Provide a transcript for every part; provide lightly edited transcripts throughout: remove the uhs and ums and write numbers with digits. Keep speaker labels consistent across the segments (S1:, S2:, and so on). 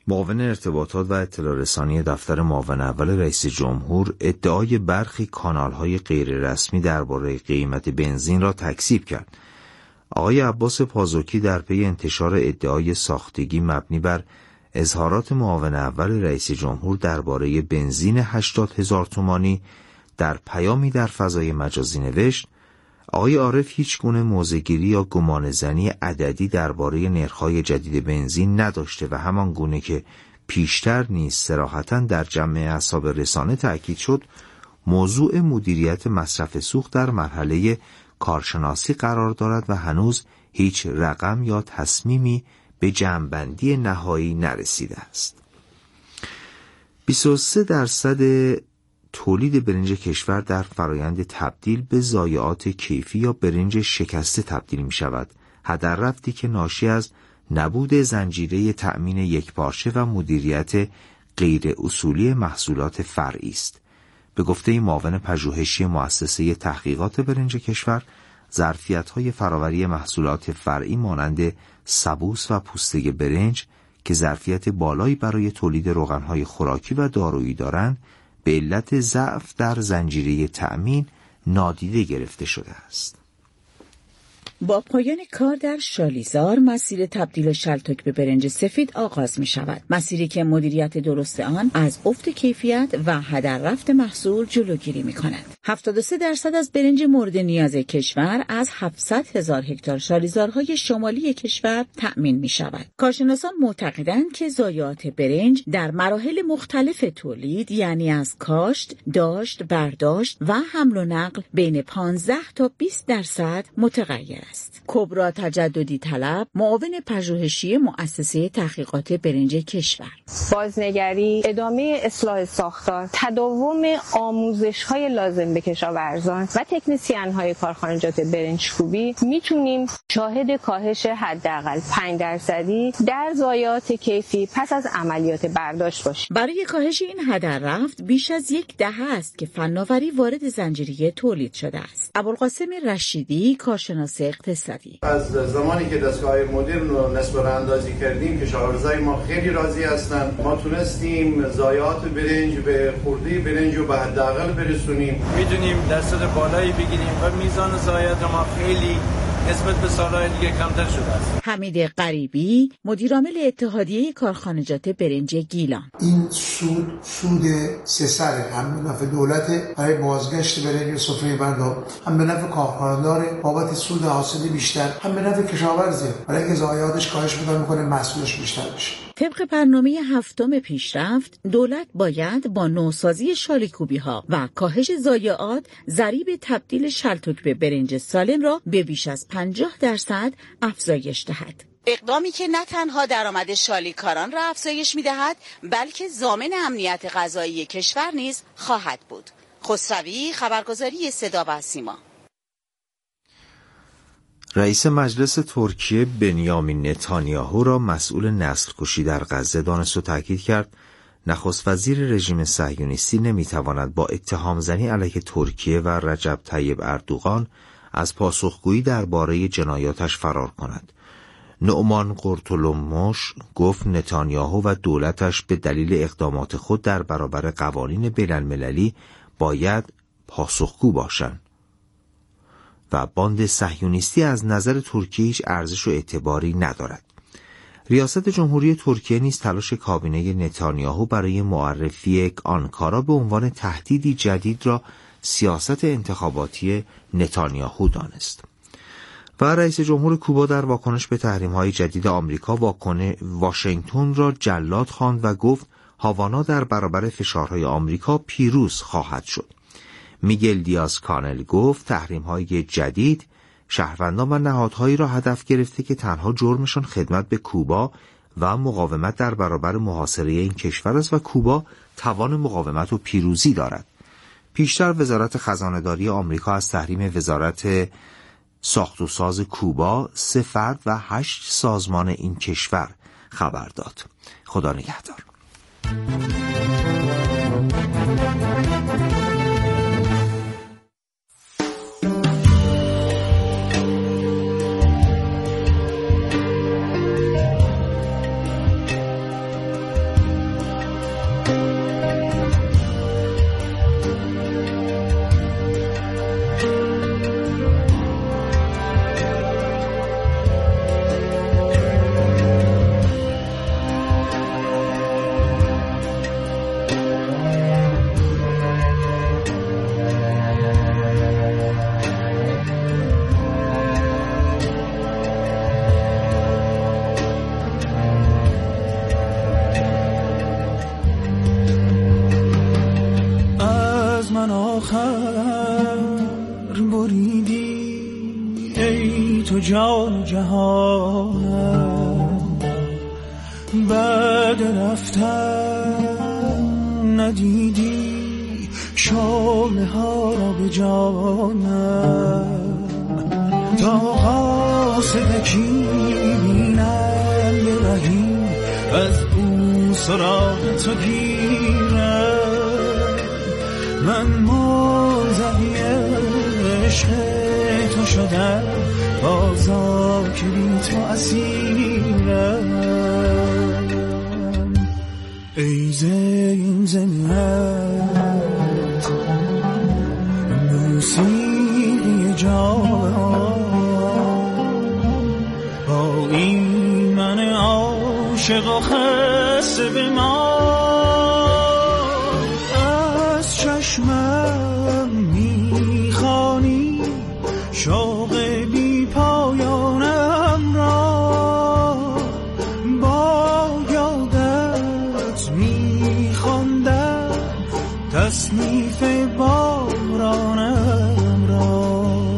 S1: معاون ارتباطات و اطلاع رسانی دفتر معاون اول رئیس جمهور ادعای برخی کانال‌های غیررسمی درباره قیمت بنزین را تکذیب کرد. آقای عباس پازوکی در پی انتشار ادعای ساختگی مبنی بر اظهارات معاون اول رئیس جمهور درباره بنزین 80,000 تومانی در پیامی در فضای مجازی نوشت: آقای عارف هیچ گونه موضع‌گیری یا گمانه‌زنی عددی درباره نرخ‌های جدید بنزین نداشته و همان گونه که پیشتر نیز صراحتاً در جمع اعصاب رسانه تأکید شد، موضوع مدیریت مصرف سوخت در مرحله کارشناسی قرار دارد و هنوز هیچ رقم یا تصمیمی به جمع‌بندی نهایی نرسیده است. 23% تولید برنج کشور در فرایند تبدیل به ضایعات کیفی یا برنج شکسته تبدیل می شود. هدر رفتی که ناشی از نبود زنجیره تأمین یکپارچه و مدیریت غیر اصولی محصولات فرعی است. به گفته معاون پژوهشی مؤسسه تحقیقات برنج کشور، ظرفیت‌های فراوری محصولات فرعی مانند سبوس و پوسته برنج که ظرفیت بالایی برای تولید روغن‌های خوراکی و دارویی دارند، به علت ضعف در زنجیره تأمین نادیده گرفته شده است.
S2: با پایان کار در شالیزار، مسیر تبدیل شلتک به برنج سفید آغاز می شود. مسیری که مدیریت درست آن از افت کیفیت و هدر رفت محصول جلوگیری می کند. 73% از برنج مورد نیاز کشور از 700,000 هکتار شالیزارهای شمالی کشور تأمین می شود. کارشناسان معتقدند که ضایعات برنج در مراحل مختلف تولید، یعنی از کاشت، داشت، برداشت و حمل و نقل، بین 15 تا 20% متغیر است. کبرا تجددی طلب، معاون پژوهشی مؤسسه تحقیقات برنج کشور:
S3: بازنگری، ادامه اصلاح ساختار، تداوم آموزش‌های لازم به کشاورزان و تکنسین‌های کارخانجات برنج کوبی میتونیم شاهد کاهش حداقل 5% در ضایعات کیفی پس از عملیات برداشت باشیم.
S2: برای کاهش این هدر رفت بیش از یک دهه است که فناوری وارد زنجیره تولید شده است. ابوالقاسم رشیدی، کارشناس اقتصادی:
S4: از زمانی که دستگاه‌های مدرن رو نسبت اندازی کردیم، کشاورزای ما خیلی راضی هستن. ما تونستیم ضایعات برنج به خورده برنج رو به حداقل برسونیم.
S5: میدونیم درصد بالایی بگیریم و میزان ضایعات ما خیلی نسبت به سالهای دیگه کمتر شده است.
S2: حمید غریبی، مدیرعامل اتحادیه کارخانجات برنج گیلان:
S6: این سود سه سره، هم به نفع دولت برای بازگشت برنج سفره مردم، هم به نفع کارخانه‌دار بابت سود حاصل بیشتر، هم به نفع کشاورزه برای اینکه ضایعاتش کاهش پیدا می‌کنه، محصولش بیشتر بشه.
S2: طبق برنامه 7 پیشرفت، دولت باید با نوسازی شالیکوبی‌ها و کاهش ضایعات ضریب تبدیل شلتک به برنج سالم را به بیش از 50% افزایش دهد.
S7: اقدامی که نه تنها درآمد شالیکاران را افزایش می‌دهد، بلکه ضامن امنیت غذایی کشور نیز خواهد بود. خسروی، خبرگزاری صدا و سیما.
S1: رئیس مجلس ترکیه بنیامین نتانیاهو را مسئول نسل کشی در غزه دانست و تاکید کرد نخست وزیر رژیم صهیونیستی نمیتواند با اتهام زنی علیه ترکیه و رجب طیب اردوغان از پاسخگویی درباره جنایاتش فرار کند. نعمان قرطلموش گفت نتانیاهو و دولتش به دلیل اقدامات خود در برابر قوانین بین‌المللی باید پاسخگو باشند و باند صهیونیستی از نظر ترکیه هیچ ارزش و اعتباری ندارد. ریاست جمهوری ترکیه نیز تلاش کابینه نتانیاهو برای معرفی آنکارا به عنوان تهدیدی جدید را سیاست انتخاباتی نتانیاهو دانست. و رئیس جمهور کوبا در واکنش به تحریم‌های جدید آمریکا واشنگتن را جلاد خواند و گفت هاوانا در برابر فشارهای آمریکا پیروز خواهد شد. میگل دیاز کانل گفت تحریم‌های جدید شهروندان و نهادهایی را هدف گرفته که تنها جرمشان خدمت به کوبا و مقاومت در برابر محاصره این کشور است و کوبا توان مقاومت و پیروزی دارد. پیشتر وزارت خزانه‌داری آمریکا از تحریم وزارت ساخت و ساز کوبا 3 فرد و 8 سازمان این کشور خبر داد. خدا نگهدار.
S8: آخر بریدی ای تو جان جهانم، بعد رفتن ندیدی شعله ها را به جانم، تا قاصدکی بینم به رهی از او سراغ تو گیرم، من موزهی عشق تو شدم، بازا که بی تو اسیرم، ای زمزمت موسیقی جان، با این من عاشق و خسته به ما، از چشمم میخوانی شوق بی پایانم را، با یادت میخواندم تصنیف بارانم را.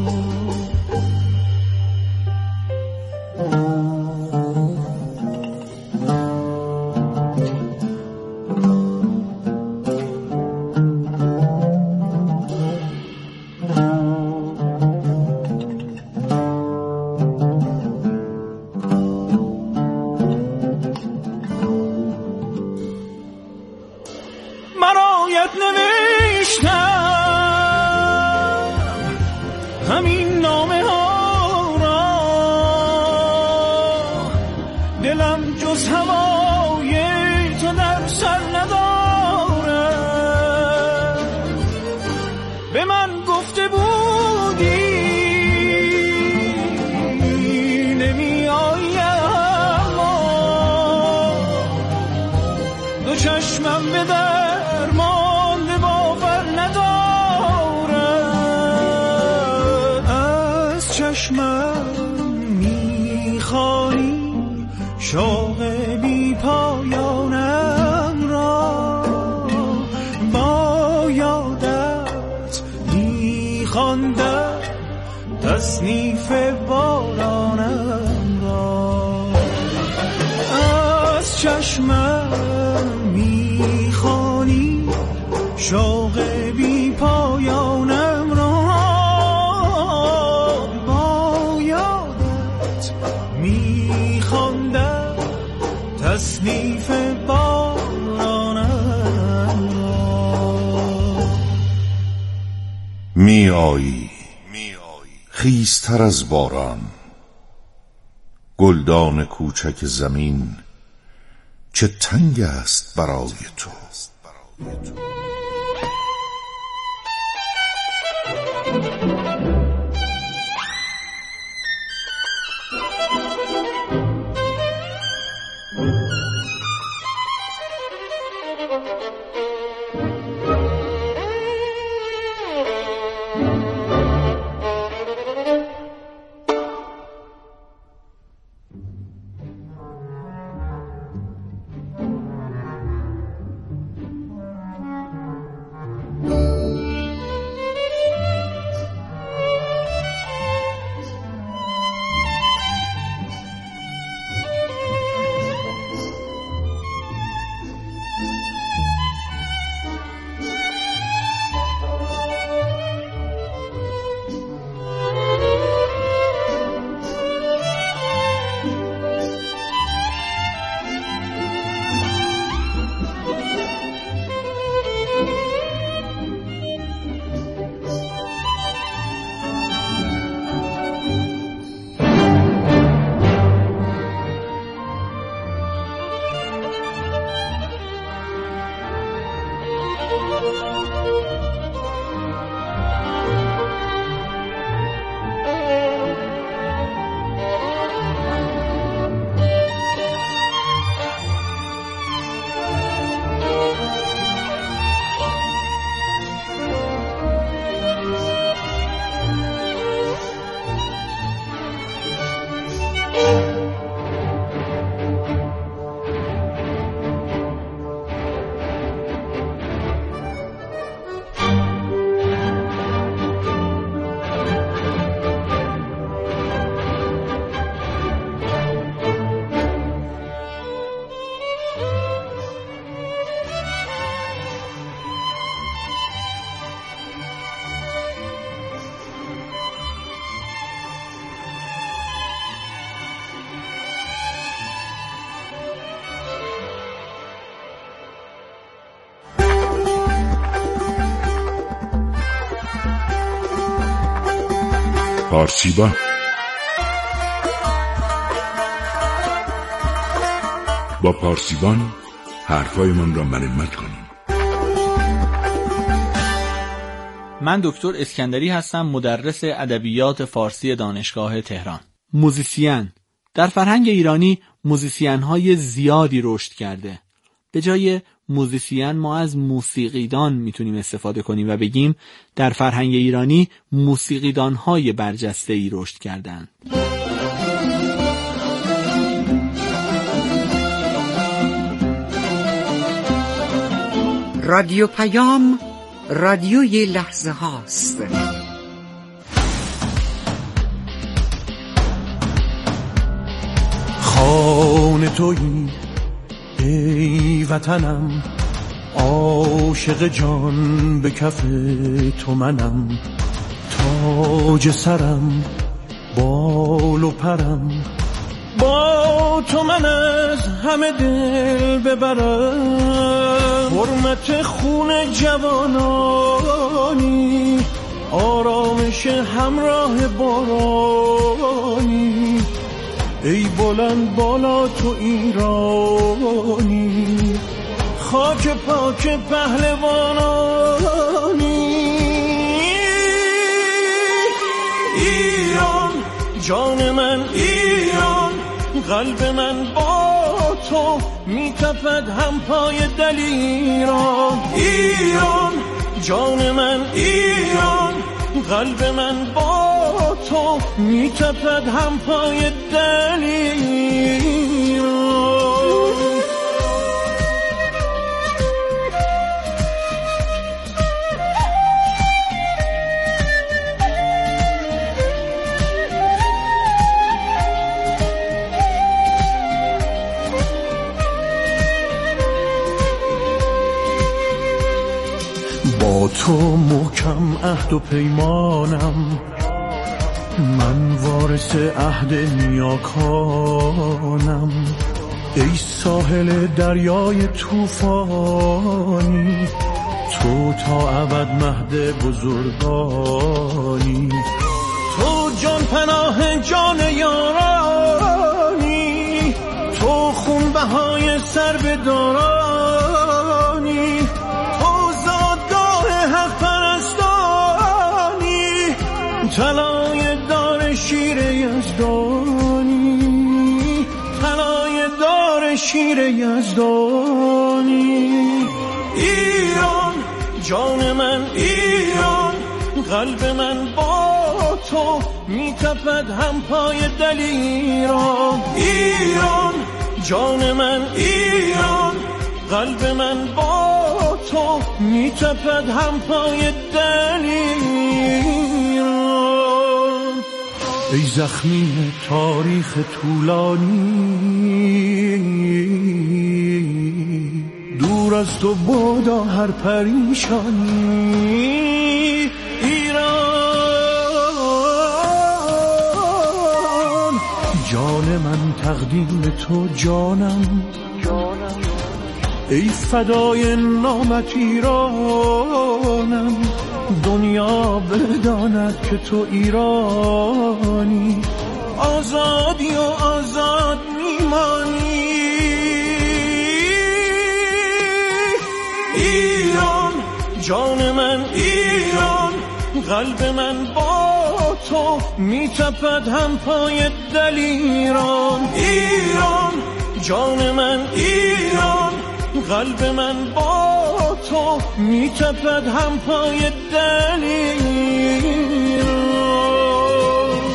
S8: مرایت نوشتم همین نامه ها را، دلم جز هوای تو در سر ندارم، به من گفته بودی نمی آیم، دو چشمم به درمان باور ندارم، از چشمم میخوانی شوق بی پایانم را، با یادت میخواندم تصنیف بارانم را، از چشمم میخوانی شوق بی پایانم را، با یادت میخواندم تصنیف بارانم را.
S9: می آیی خیزتر از باران، گلدان کوچک زمین چه تنگ است برای تو. پارسیبان. با پارسیبان حرفایمان را مرمت کنیم.
S10: من دکتر اسکندری هستم، مدرس ادبیات فارسی دانشگاه تهران. موزیسین. در فرهنگ ایرانی موزیسین‌های زیادی رشد کرده. به جای موزیسین ما از موسیقیدان میتونیم استفاده کنیم و بگیم در فرهنگ ایرانی موسیقیدان‌های برجسته‌ای رشد کردند.
S11: رادیو پیام، رادیوی لحظه هاست.
S8: خانه تویی ای وطنم، عاشق جان به کف تو منم، تاج سرم بال و پرم، با تو من از همه دل ببرم، حرمت خون جوانانی، آرامش همراه بارانی، ای بلند بالا تو ایرانی، خاک پاک پهلوانانی، ایران جان من، ایران قلب من با تو میتپد هم پای دلیران، ایران جان من، ایران قلب من با تو میتپد هم پای دلیران. با تو محکم عهد و پیمانم، من وارث عهد نیاکانم، ای ساحل دریای طوفانی، تو تا ابد مهد بزرگانی، تو جان پناه جان یارانی، تو خون بهای سر به دارانی، تو زادگاه حق پرستانی، طلای دار شیر یزدانی، طلای دار شیر یزدانی، ایران جان من، ایران قلب من با تو میتپد هم پای دلیران، ایران جان من، ایران قلب من با تو میتپد هم پای دلیران، ای زخمی تاریخ طولانی، دور از تو بادا هر پریشانی، ایران جان من تقدیم تو جانم، ای فدای نامت ایرانم، دنیا بداند که تو ایرانی، آزادی و آزاد میمانی، ایران جان من، ایران قلب من با تو میتپد هم پای دلیران، ایران جان من، ایران قلب من با تو میتپد هم پای دلیران.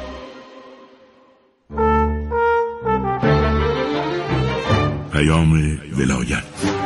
S9: پیام ولایت.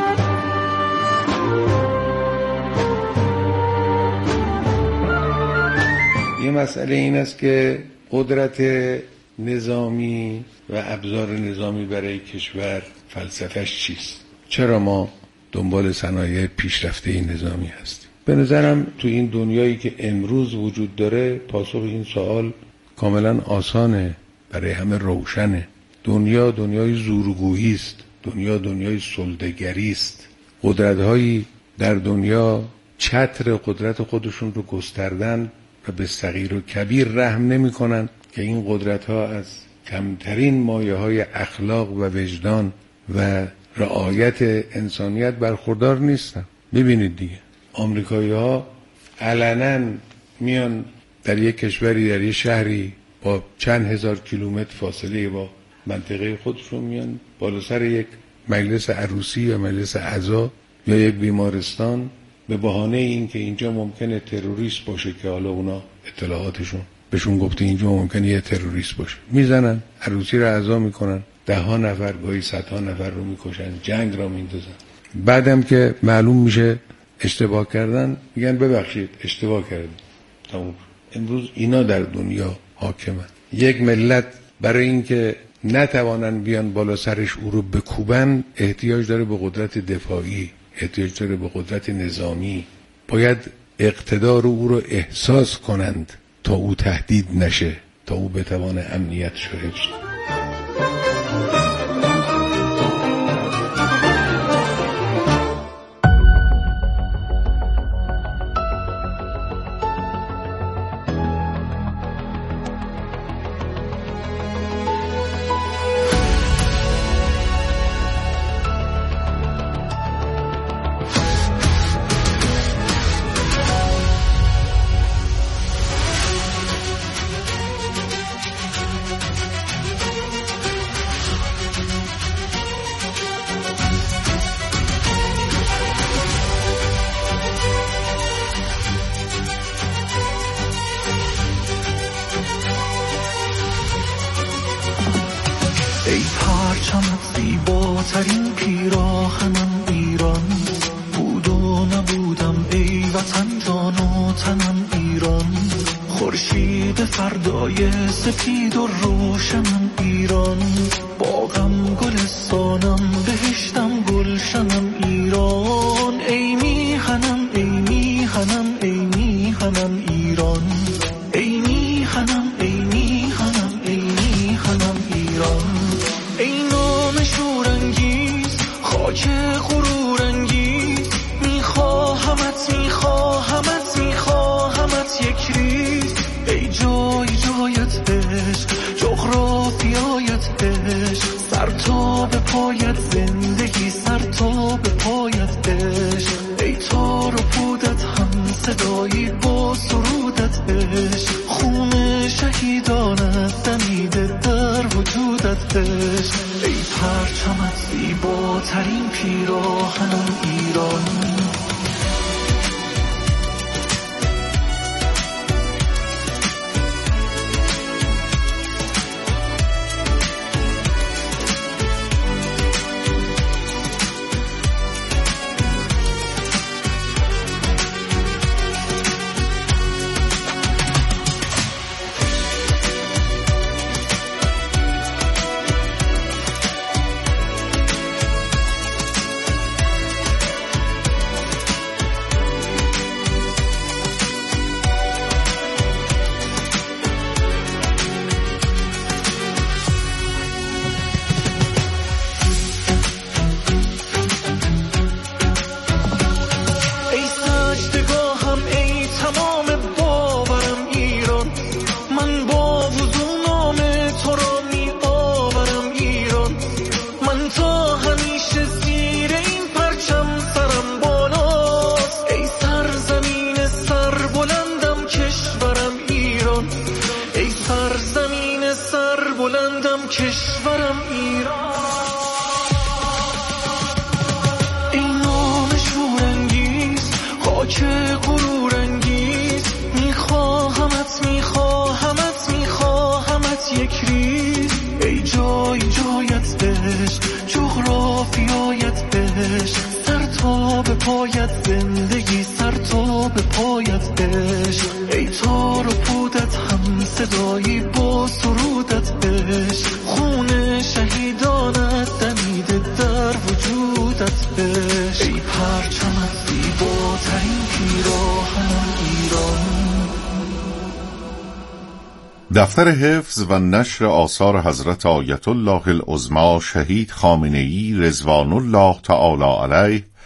S12: یه مسئله این است که قدرت نظامی و ابزار نظامی برای کشور فلسفهش چیست؟ چرا ما دنبال صنایع پیشرفته این نظامی هستیم؟ به نظرم تو این دنیایی که امروز وجود داره پاسخ این سوال کاملا آسانه، برای همه روشنه. دنیا دنیای زورگویی است، دنیا دنیای سلطه‌گری است. قدرت‌هایی در دنیا چتر قدرت خودشون رو گستردن و به صغیر و کبیر رحم نمی کنن که این قدرت ها از کمترین مایه های اخلاق و وجدان و رعایت انسانیت برخوردار نیستن. ببینید دیگه آمریکایی ها علنا میان در یک کشوری، در یک شهری با چند هزار کیلومتر فاصله با منطقه خودشون میان بالا سر یک مجلس عروسی یا مجلس عزا یا یک بیمارستان به بهانه این که اینجا ممکنه تروریست باشه که حالا اونا اطلاعاتشون بهشون گفته اینجا ممکنه یه تروریست باشه، میزنن عروسی رو عزا میکنن، 10 نفر گاهی 100 نفر رو میکشن، جنگ را میندازن. بعدم که معلوم میشه اشتباه کردن میگن ببخشید اشتباه کردیم. تموم. امروز اینا در دنیا حاکمن. یک ملت برای اینکه نتوانن بیان بالا سرش او رو بکوبن احتیاج داره به قدرت دفاعی، احتیاج داره به قدرت نظامی. باید اقتدار او رو احساس کنند تا او تهدید نشه، تا او بتوانه امنیت حفظ شه.
S8: ای پرچمت زیباترین پیراهنم ایران، بود و نبودم ای وطن جان و تنم ایران، خورشید فردای سپید و روشنم ایران، باغم گلستانم بهشتم گلشنم ایران، ای میهنم ای میهنم ای میهنم ایران، ای میهنم ای میهنم ای میهنم ایران، ای نام شورانگیز خاک غرورانگیز، میخواهمت میخواهمت میخواهمت یک ریز، ای جای جایت عشق جغرافیایت عشق، سر تا به پایت زندگی سر تا به پایت عشق، ای تار و پودت هم صدایی با سرودت عشق، خون شهیدانت دمیده در وجودت عشق، ای پرچمت زیباترین پیراهنم ایران.
S9: دفتر حفظ و نشر آثار حضرت آیت الله العظمی شهید خامنه‌ای رضوان الله تعالی علیه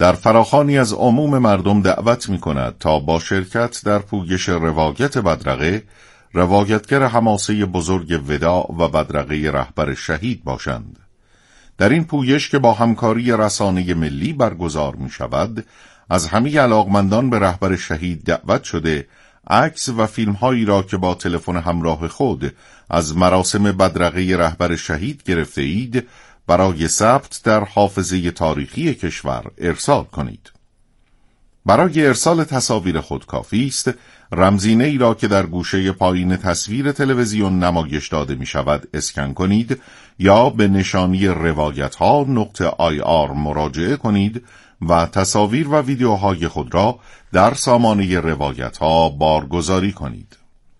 S9: در فراخوانی از عموم مردم دعوت می‌کند تا با شرکت در پویش روایت بدرقه، روایتگر حماسه بزرگ وداع و بدرقه رهبر شهید باشند. در این پویش که با همکاری رسانه ملی برگزار می‌شود، از همه علاقمندان به رهبر شهید دعوت شده عکس و فیلم‌هایی را که با تلفن همراه خود از مراسم بدرقه رهبر شهید گرفته اید برای ثبت در حافظه تاریخی کشور ارسال کنید. برای ارسال تصاویر خود کافی است رمزینه ای را که در گوشه پایین تصویر تلویزیون نمایش داده می شود اسکن کنید یا به نشانی روایتها.ir مراجعه کنید و تصاویر و ویدیوهای خود را در سامانه روایتها بارگذاری کنید.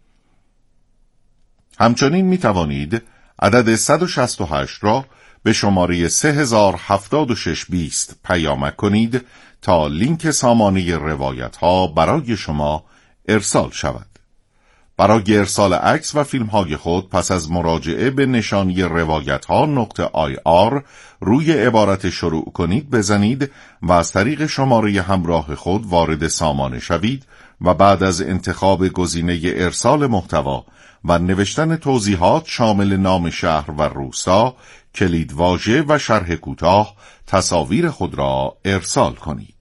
S9: همچنین می توانید عدد 168 را به شماره 307620 پیامک کنید تا لینک سامانه روایتها برای شما ارسال شود. برای ارسال عکس و فیلم‌های خود پس از مراجعه به نشانی روایتها.ir روی عبارت شروع کنید بزنید و از طریق شماره همراه خود وارد سامانه شوید و بعد از انتخاب گزینه ارسال محتوا و نوشتن توضیحات شامل نام شهر و روستا، کلیدواژه و شرح کوتاه تصاویر خود را ارسال کنید.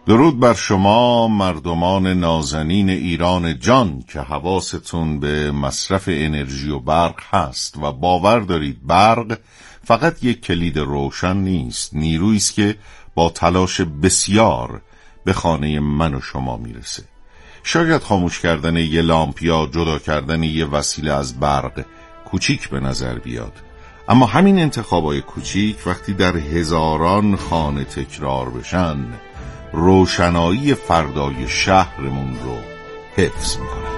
S9: درود بر شما مردمان نازنین ایران جان که حواستون به مصرف انرژی و برق هست و باور دارید برق فقط یک کلید روشن نیست، نیرویی است که با تلاش بسیار به خانه من و شما میرسه. شاید خاموش کردن یه لامپ یا جدا کردن یه وسیله از برق کوچیک به نظر بیاد، اما همین انتخابای کوچیک وقتی در هزاران خانه تکرار بشن روشنایی فردای شهرمون رو حفظ میکنه.